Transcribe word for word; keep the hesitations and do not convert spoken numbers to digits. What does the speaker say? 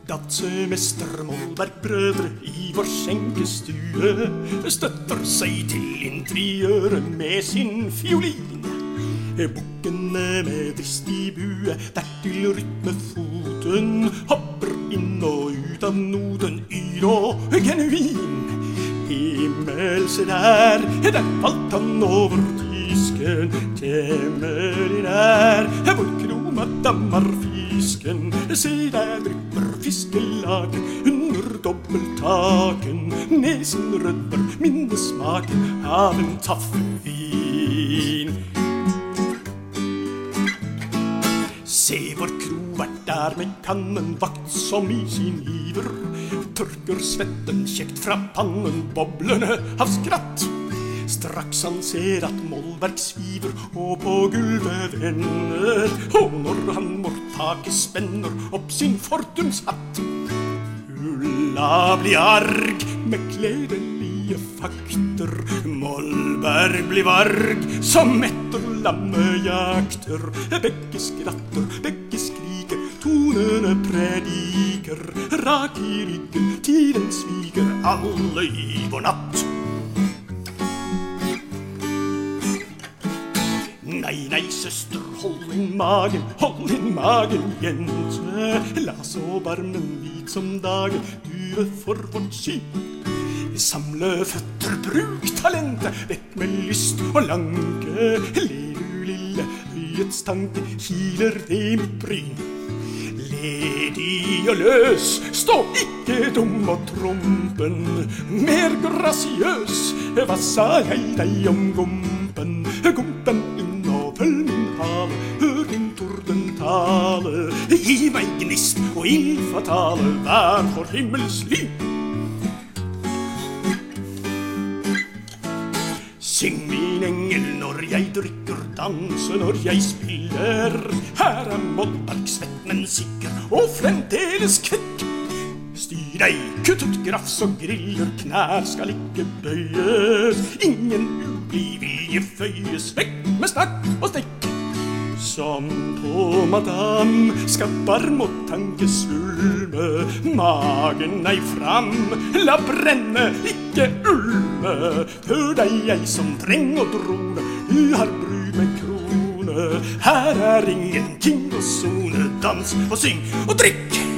At mester Molberg-brødre i vår skjenkestue støtter seg til interiøret med sin fiolin. Bukkene med dristig bue, dertil rytmefoten, hopper inn og ut av noden, yr og genuin. Himmel, se der, der falt han over disken, temmelig nær, hvor kroma dammer fisken. Se der drypper fiskelaken under dobbelttaken, nesen rødmer minnesmaken av en taffevin. Se hvor krovert der med kannen, vakt som i sin iver tørker svetten kjekt fra pannen, boblende av skratt. Straks han ser at Molberg sviver og på gulvet vender, og når han mortaket spenner opp sin fortunshatt. Ulla blir arg med kledelige fakter, Molberg blir varg som etter lammejakter. Begge skratter, begge skriker, tonene prediker, rak i ryggen, tiden sviger, alle i vår natt. Nei, nei, søster, hold inn magen, hold inn magen, jente. La så barmen hvit som dagen, due for vårt syn. Samle føtter, bruk talentet, vekk med lyst og lanke. Le du lille, høyets tanke, kiler det mitt bryn. Ledig og løs, stå ikke dum og trompen. Mer grasiøs, hva sa jeg deg om gumpen? Gumpen inn og følg min hale, hør din tordentale. Gi meg gnist og ild fatale, vær for himmels lyn. Syng min engel når jeg drikker, danse når jeg spiller. Her er Molberg svett, men sikker og fremdeles kvikk. Styr deg, kutt ut grafs og griller, knær skal ikke bøyes. Ingen ublid vilje føyes, vekk med snakk og stikk. Som på madam skal barm og tanke svulme, magen ei fram, la brenne, ikke ulme. Hør deg jeg som dreng og drone, du har brud med krone. Her er ingenting å sone, dans og syng og drikk.